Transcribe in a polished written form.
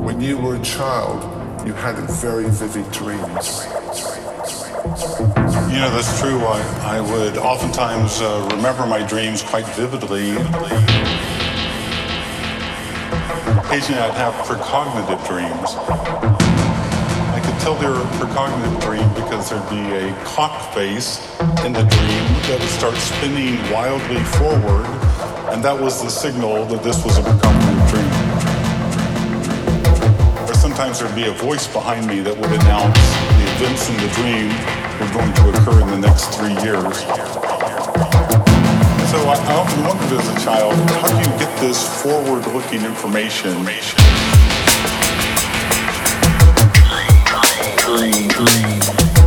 When you were a child, you had very vivid dreams. You know, that's true. I would oftentimes remember my dreams quite vividly. Occasionally I'd have precognitive dreams. I could tell they were a precognitive dream because there'd be a clock face in the dream that would start spinning wildly forward, and that was the signal that this was a precognitive dream. Or sometimes there'd be a voice behind me that would announce the events in the dream were going to occur in the next 3 years. So I often wondered as a child, how do you get this forward-looking information? Dream.